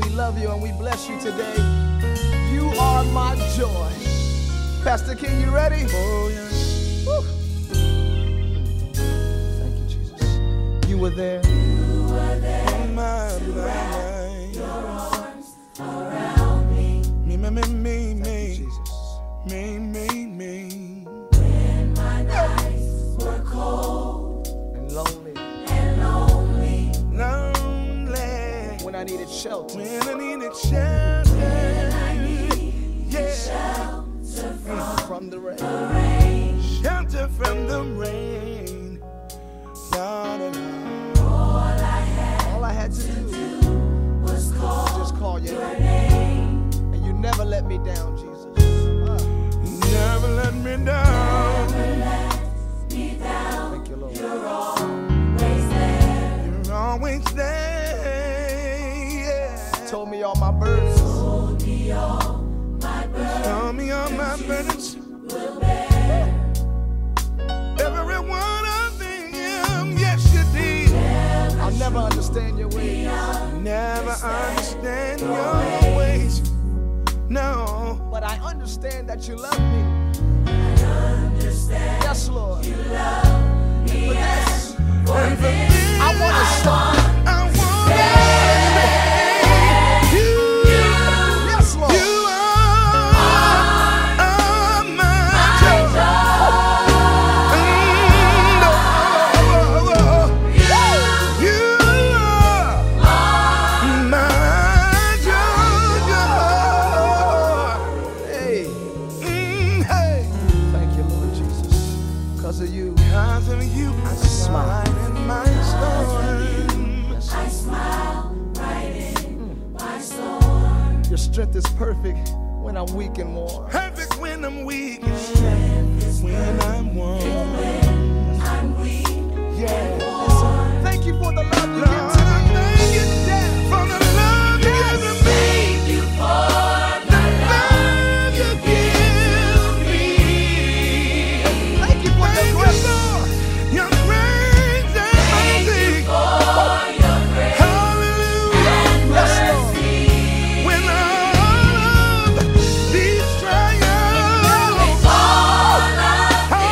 we love you and we bless you today. You are my joy. Pastor King, you ready? Oh, yes. Woo. Thank you, Jesus. You were there. Oh, my. Your arms around me. Thank you, Jesus. Me. When my nights were cold And lonely. When I needed shelter. When I needed shelter. Shelter From the rain. rain. Shelter from the rain. La, la, la. All All I had to do was was just call your name. name. And you never let me down, Jesus. Never let me down. Me down. Thank you, Lord. You're always there. You're always there. Yeah. Told me all my burdens. Hold me all my burdens Tell me all my burdens. will bear. Every one of them. Yes, you did. I'll never understand your ways. Never understand your ways. No. But I understand that you love me. Understand Yes, Lord. you love me. For this, And for this, I want to start. I want to say you. Yes, Lord. You are my joy. You are my joy. Hey, Hey. thank you, Lord Jesus. Because of you. Because of you, I Smile. smile in my storm. I smile right in my storm. Your strength is perfect when I'm weak and worn. Perfect when I'm weak and strength when I'm warm. I'm weak. Yeah. Listen, thank you for the love you Lord, give to I me. thank you for the love you give to me. Thank you for The love you give me. Thank you for Thank your you grace. for your grace and mercy. for your grace Hallelujah. and Yes, Lord. mercy. When all of these trials, All of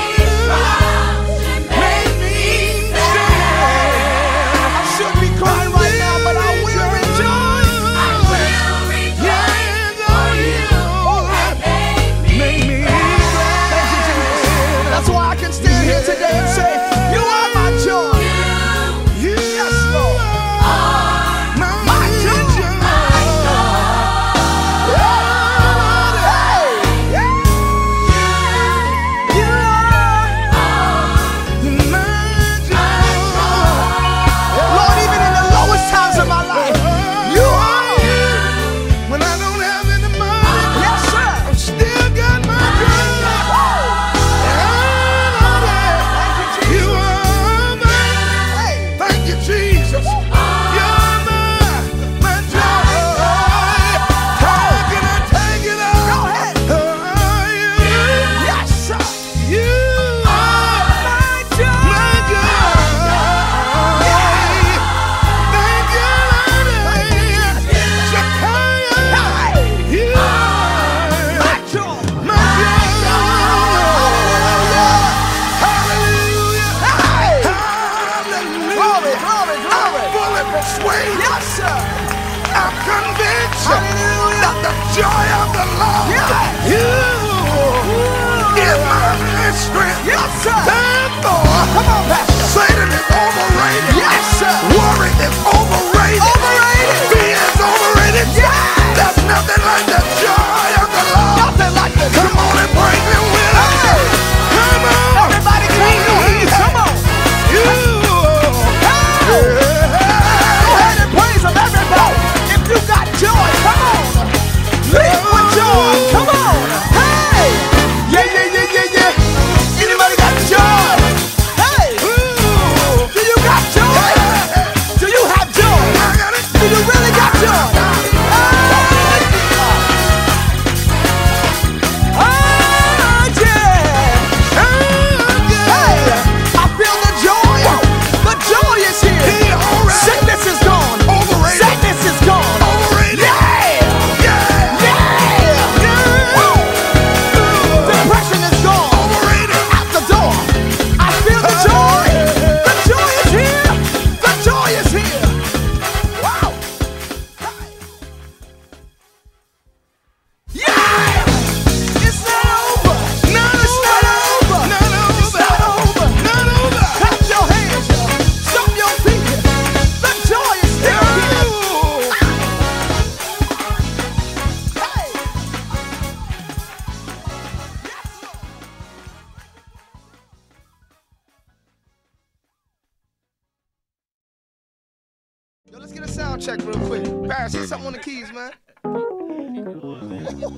sound check real quick. Paris, hit something on the keys, man.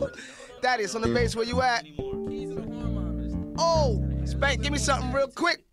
Thaddeus, on the bass, where you at? Oh, Spank, give me something real quick.